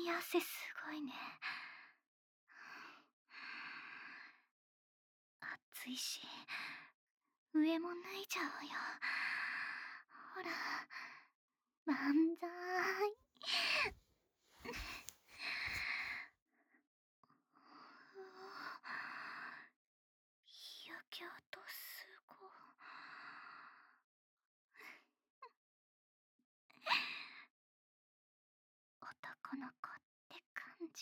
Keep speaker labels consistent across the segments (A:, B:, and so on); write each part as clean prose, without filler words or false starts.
A: に汗すごいね。暑いし、上も脱いじゃうよ。ほら、万歳。日焼け跡すご。男の子って感じ。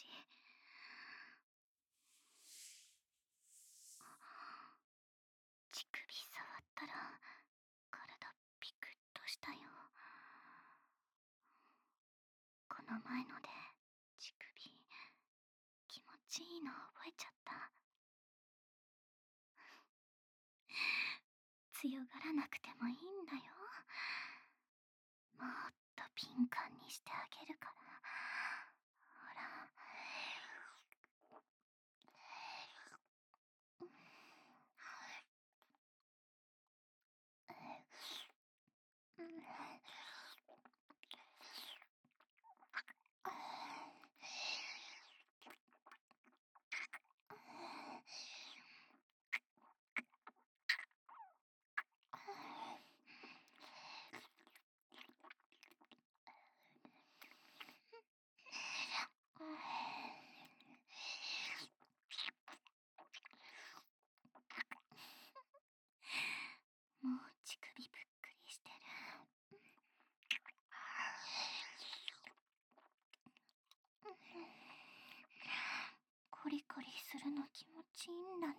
A: 乳首触ったら体ピクッとしたよ。この前ので乳首気持ちいいの覚えちゃった。強がらなくてもいいんだよ。もっと敏感にしてあげるから。ほら。もう乳首ぷっくりしてる。コリコリするの気持ちいいんだね。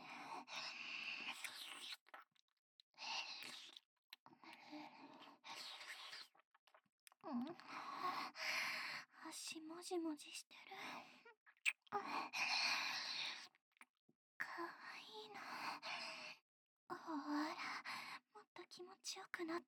A: 足もじもじしてる。かわいいな。ほら、もっと気持ちよくなって。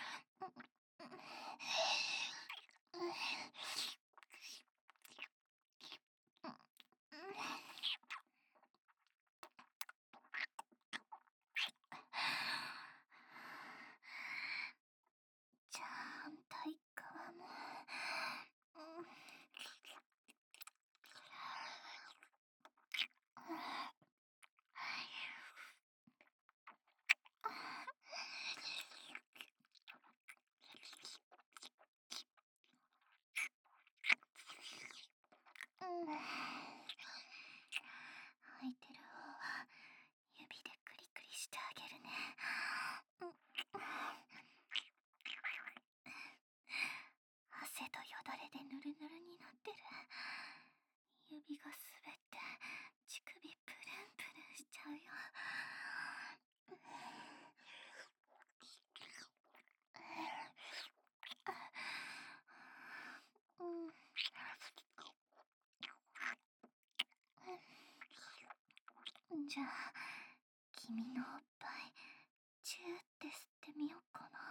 A: じゃあ反対側も。空いてる方は指でクリクリしてあげるね。汗とよだれでヌルヌルになってる。指が滑って乳首プルンプルンしちゃうよ。じゃあ君のおっぱいチューって吸ってみようかな。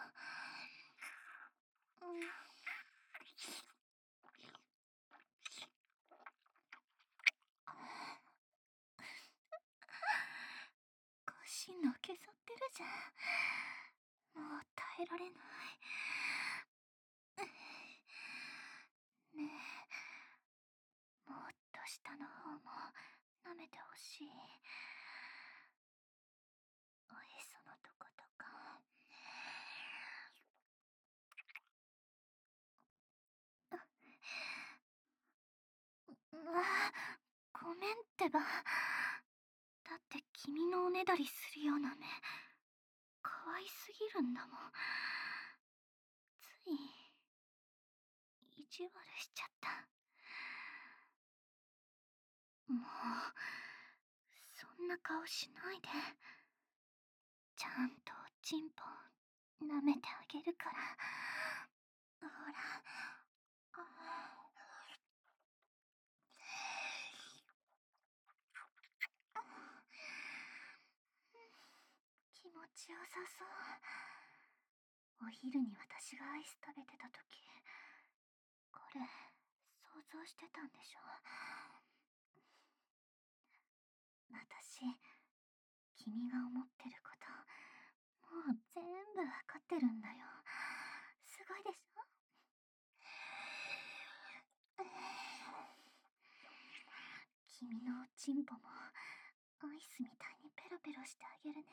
A: 腰のけぞってるじゃん。もう耐えられない。ねえ、もっと下の方も舐めてほしい。おへそのとことか。ごめんってば。だって君のおねだりするような目可愛すぎるんだもん。つい意地悪しちゃった。もうそんな顔しないで。ちゃんとおちんぽ舐めてあげるから。ほら。気持ちよさそう。お昼に私がアイス食べてた時、これ想像してたんでしょ。私、君が思ってることもう全部わかってるんだよ。すごいでしょ。 君のおちんぽもアイスみたいにペロペロしてあげるね。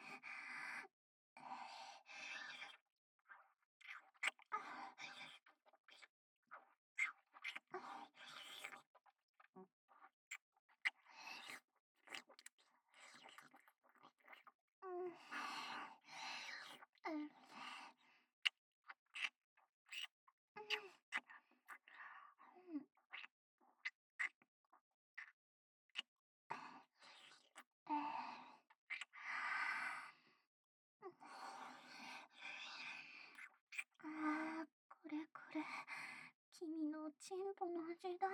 A: これこれ、君のおちんぽの味だ。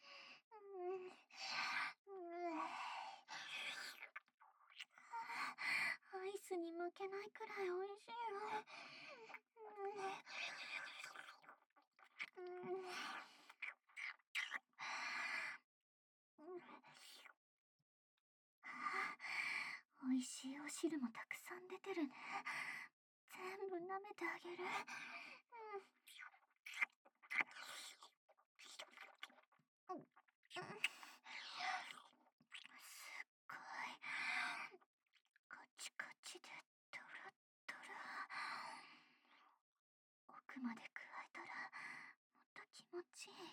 A: アイスに負けないくらい美味しいよ。美味しいお汁もたくさん出てるね。全部舐めてあげる。すっごいカチカチでトロットロ。奥まで加えたらもっと気持ちいい。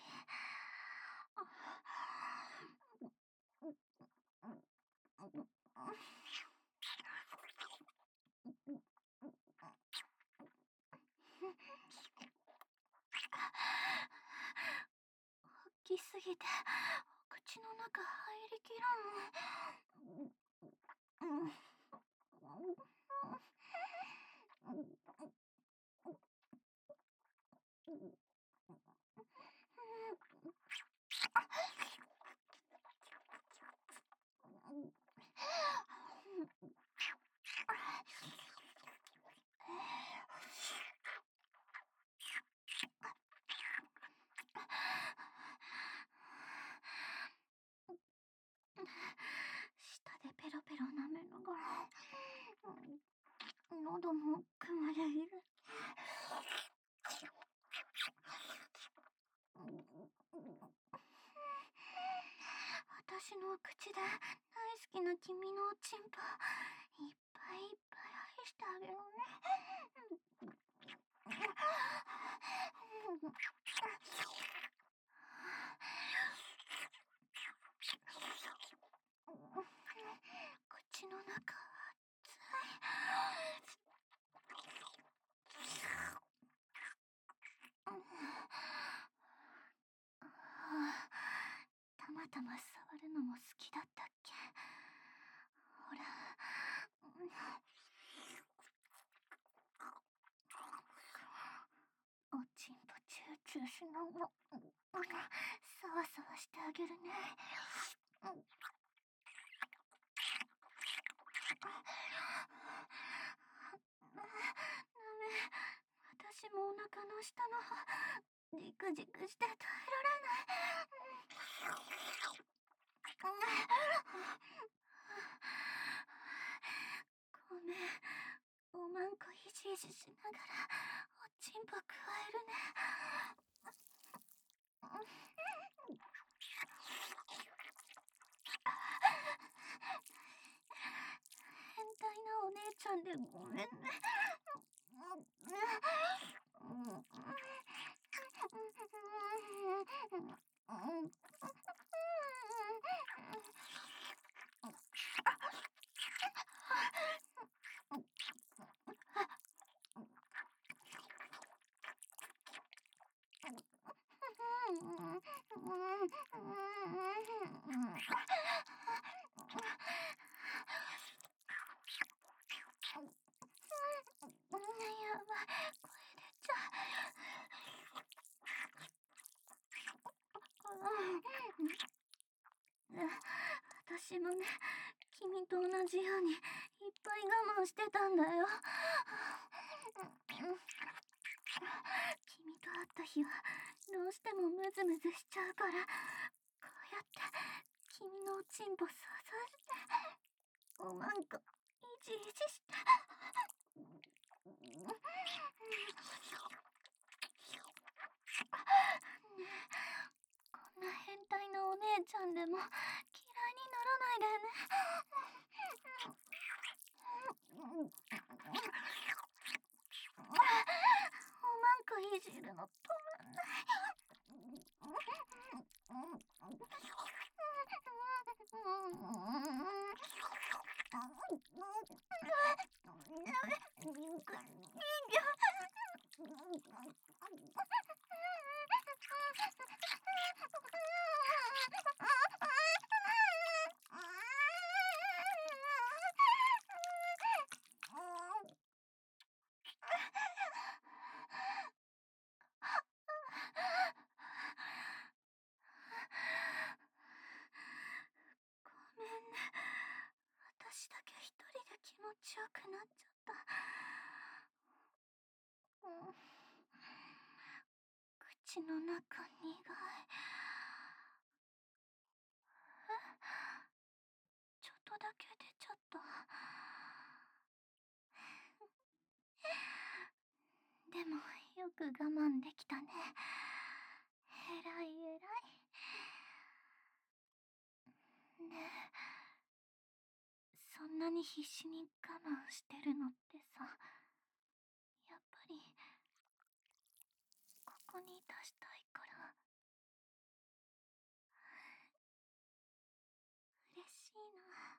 A: 大きすぎて口の中入りきらん。舌でペロペロ舐めながら喉も奥までいる。私の口で大好きな君のおちんぽいっぱいいっぱい愛してあげるね。口の中熱い。たまたま触るのも好きだったっけ。ほら、おちんぽチューチューしながらさわさわしてあげるね。私もお腹の下の方じくじくして耐えられない。ごめん、おまんこいじいじしながらおちんぽくわえるね。変態なお姉ちゃんでごめんね。やばい、声出ちゃう。私もね、君と同じようにいっぱい我慢してたんだよ。君と会った日はどうしてもムズムズしちゃうから、こうやって君のおちんぽ想像しておまんこいじいじして。こんな変態なお姉ちゃんでも嫌いにおまんこいじるの止まんない。ごめんね。私だけ一人で気持ちよくなっちゃった。口の中苦い。ちょっとだけ出ちゃった。でもよく我慢できたね。えらいえらい。ねえ、そんなに必死に我慢してるのってさ、やっぱりここに出したいから。嬉しいな。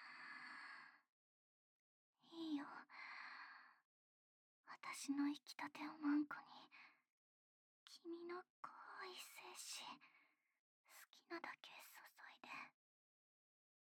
A: いいよ。私の生きたてをまんこに、君の濃い精子好きなだけ